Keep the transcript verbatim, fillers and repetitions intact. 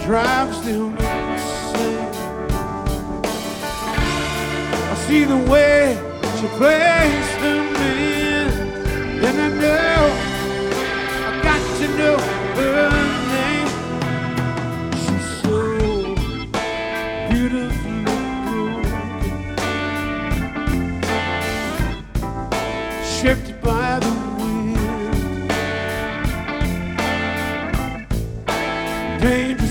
drives still look the same. I see the way she plays the man, and I know I got to know her name. She's so beautifully broken, shifted by the wind, dangerous.